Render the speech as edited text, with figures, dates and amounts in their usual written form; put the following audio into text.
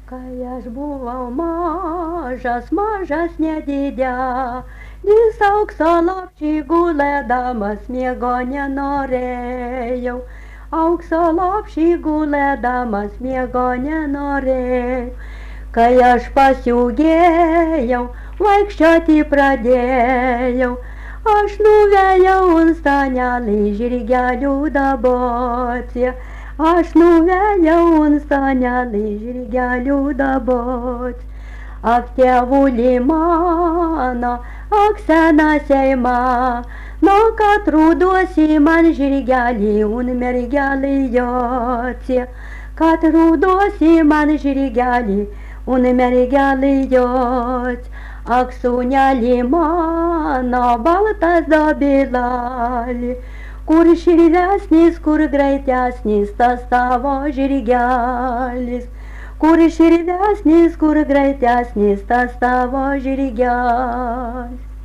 Kai aš buvau mažas, mažas nedidelis, aukso lopšį gulėdamas miego nenorėjau. Aukso lopšį gulėdamas miego nenorėjau. Kai aš pasiūgėjau, vaikščioti pradėjau, aš nuvėjau ant stanelį žirgelių daboti. Aš nuvėjau ant stanelį žirgelių daboti. Ak, tėvuli mano, ak, senasiai mano, kad rudosi man žirgelį un mergelį joti. Kad rudosi man žirgelį un mergelį joti. Ak, sūneli mano, baltas dobilali, kur širvesnis, kur greitesnis tas tavo žirgelis. Kur širvesnis, kur greitesnis tas tavo žirgelis.